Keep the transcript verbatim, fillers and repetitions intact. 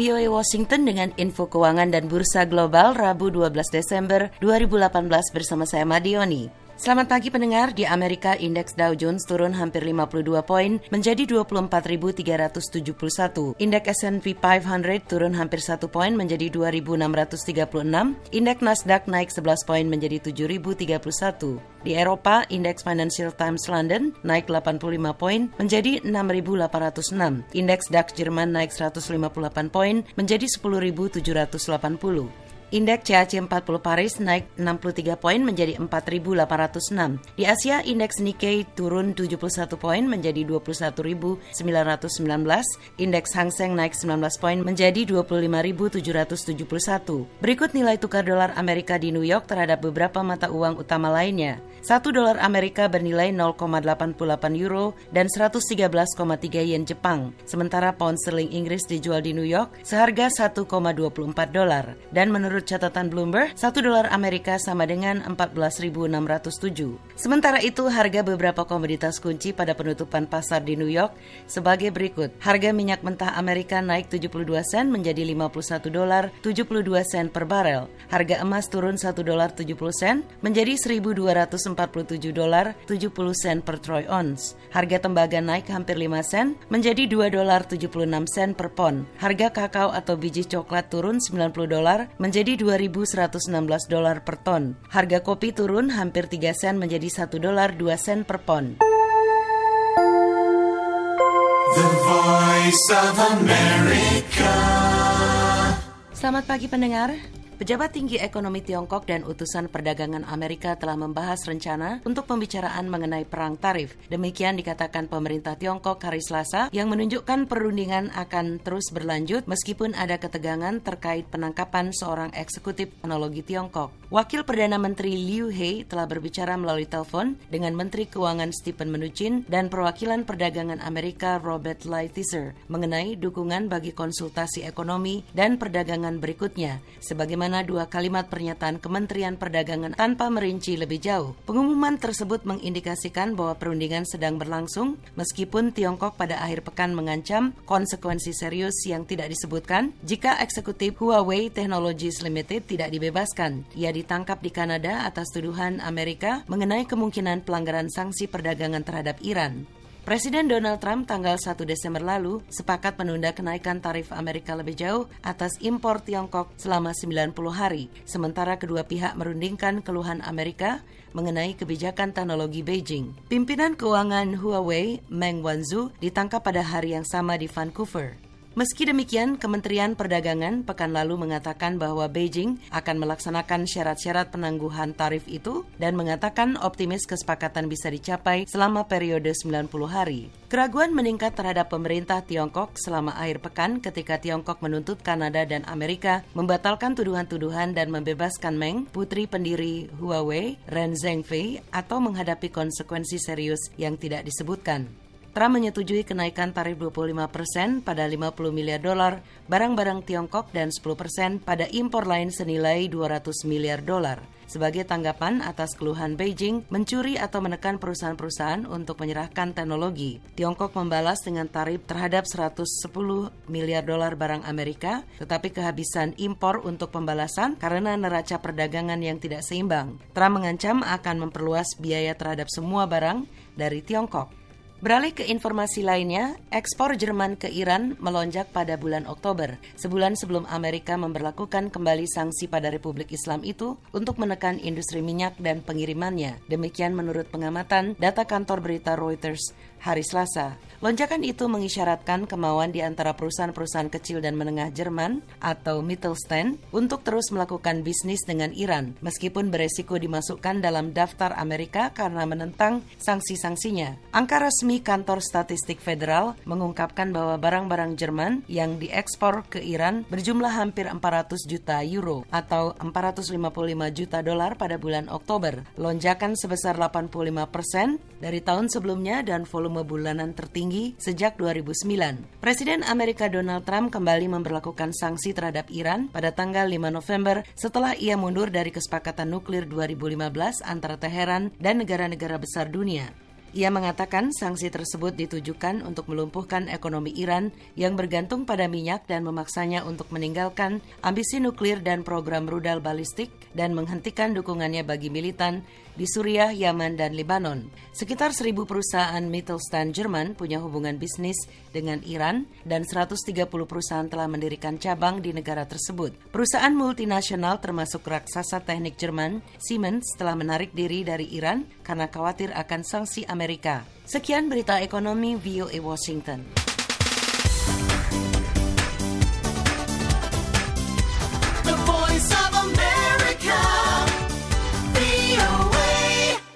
V O A Washington dengan info keuangan dan bursa global Rabu dua belas Desember dua ribu delapan belas bersama saya Madioni. Selamat pagi pendengar. Di Amerika, indeks Dow Jones turun hampir lima puluh dua poin menjadi dua puluh empat ribu tiga ratus tujuh puluh satu. Indeks S and P lima ratus turun hampir satu poin menjadi dua ribu enam ratus tiga puluh enam. Indeks Nasdaq naik sebelas poin menjadi tujuh ribu tiga puluh satu. Di Eropa, indeks Financial Times London naik delapan puluh lima poin menjadi enam ribu delapan ratus enam. Indeks DAX Jerman naik seratus lima puluh delapan poin menjadi sepuluh ribu tujuh ratus delapan puluh. Indeks C A C empat puluh Paris naik enam puluh tiga poin menjadi empat ribu delapan ratus enam. Di Asia, indeks Nikkei turun tujuh puluh satu poin menjadi dua puluh satu ribu sembilan ratus sembilan belas. Indeks Hang Seng naik sembilan belas poin menjadi dua puluh lima ribu tujuh ratus tujuh puluh satu. Berikut nilai tukar dolar Amerika di New York terhadap beberapa mata uang utama lainnya. Satu dolar Amerika bernilai nol koma delapan delapan euro dan seratus tiga belas koma tiga yen Jepang. Sementara pound sterling Inggris dijual di New York seharga satu koma dua empat dolar. Dan menurut catatan Bloomberg, satu dolar Amerika sama dengan empat belas ribu enam ratus tujuh. Sementara itu, harga beberapa komoditas kunci pada penutupan pasar di New York sebagai berikut. Harga minyak mentah Amerika naik tujuh puluh dua sen menjadi lima puluh satu dolar tujuh puluh dua sen per barel. Harga emas turun satu dolar tujuh puluh sen menjadi seribu dua ratus empat puluh tujuh dolar tujuh puluh sen per troy ounce. Harga tembaga naik hampir lima sen menjadi dua dolar tujuh puluh enam sen per pon. Harga kakao atau biji coklat turun sembilan puluh dolar menjadi dua ribu seratus enam belas dolar per ton. Harga kopi turun hampir tiga sen menjadi satu dolar dua sen per pon. The Voice of America. Selamat pagi pendengar. Pejabat tinggi ekonomi Tiongkok dan utusan perdagangan Amerika telah membahas rencana untuk pembicaraan mengenai perang tarif. Demikian dikatakan pemerintah Tiongkok hari Selasa yang menunjukkan perundingan akan terus berlanjut meskipun ada ketegangan terkait penangkapan seorang eksekutif teknologi Tiongkok. Wakil Perdana Menteri Liu He telah berbicara melalui telepon dengan Menteri Keuangan Steven Mnuchin dan perwakilan perdagangan Amerika Robert Lighthizer mengenai dukungan bagi konsultasi ekonomi dan perdagangan berikutnya. Sebagaimana mana dua kalimat pernyataan Kementerian Perdagangan tanpa merinci lebih jauh. Pengumuman tersebut mengindikasikan bahwa perundingan sedang berlangsung meskipun Tiongkok pada akhir pekan mengancam konsekuensi serius yang tidak disebutkan jika eksekutif Huawei Technologies Limited tidak dibebaskan. Ia ditangkap di Kanada atas tuduhan Amerika mengenai kemungkinan pelanggaran sanksi perdagangan terhadap Iran. Presiden Donald Trump tanggal satu Desember lalu sepakat menunda kenaikan tarif Amerika lebih jauh atas impor Tiongkok selama sembilan puluh hari, sementara kedua pihak merundingkan keluhan Amerika mengenai kebijakan teknologi Beijing. Pimpinan keuangan Huawei, Meng Wanzhou, ditangkap pada hari yang sama di Vancouver. Meski demikian, Kementerian Perdagangan pekan lalu mengatakan bahwa Beijing akan melaksanakan syarat-syarat penangguhan tarif itu dan mengatakan optimis kesepakatan bisa dicapai selama periode sembilan puluh hari. Keraguan meningkat terhadap pemerintah Tiongkok selama akhir pekan ketika Tiongkok menuntut Kanada dan Amerika membatalkan tuduhan-tuduhan dan membebaskan Meng, putri pendiri Huawei, Ren Zhengfei, atau menghadapi konsekuensi serius yang tidak disebutkan. Trump menyetujui kenaikan tarif dua puluh lima persen pada lima puluh miliar dolar barang-barang Tiongkok dan sepuluh persen pada impor lain senilai dua ratus miliar dolar. Sebagai tanggapan atas keluhan Beijing mencuri atau menekan perusahaan-perusahaan untuk menyerahkan teknologi, Tiongkok membalas dengan tarif terhadap seratus sepuluh miliar dolar barang Amerika, tetapi kehabisan impor untuk pembalasan karena neraca perdagangan yang tidak seimbang. Trump mengancam akan memperluas biaya terhadap semua barang dari Tiongkok. Beralih ke informasi lainnya, ekspor Jerman ke Iran melonjak pada bulan Oktober, sebulan sebelum Amerika memberlakukan kembali sanksi pada Republik Islam itu untuk menekan industri minyak dan pengirimannya. Demikian menurut pengamatan data kantor berita Reuters hari Selasa. Lonjakan itu mengisyaratkan kemauan di antara perusahaan-perusahaan kecil dan menengah Jerman atau Mittelstand untuk terus melakukan bisnis dengan Iran, meskipun beresiko dimasukkan dalam daftar Amerika karena menentang sanksi-sanksinya. Angka resmi Kantor Statistik Federal mengungkapkan bahwa barang-barang Jerman yang diekspor ke Iran berjumlah hampir empat ratus juta euro atau empat ratus lima puluh lima juta dolar pada bulan Oktober. Lonjakan sebesar delapan puluh lima persen dari tahun sebelumnya dan volume bulanan tertinggi sejak dua ribu sembilan. Presiden Amerika Donald Trump kembali memberlakukan sanksi terhadap Iran pada tanggal lima November setelah ia mundur dari kesepakatan nuklir dua ribu lima belas antara Teheran dan negara-negara besar dunia. Ia mengatakan sanksi tersebut ditujukan untuk melumpuhkan ekonomi Iran yang bergantung pada minyak dan memaksanya untuk meninggalkan ambisi nuklir dan program rudal balistik dan menghentikan dukungannya bagi militan di Suriah, Yaman, dan Lebanon. Sekitar seribu perusahaan Mittelstand Jerman punya hubungan bisnis dengan Iran dan seratus tiga puluh perusahaan telah mendirikan cabang di negara tersebut. Perusahaan multinasional termasuk raksasa teknik Jerman, Siemens, telah menarik diri dari Iran karena khawatir akan sanksi Amerika. Sekian berita ekonomi V O A Washington.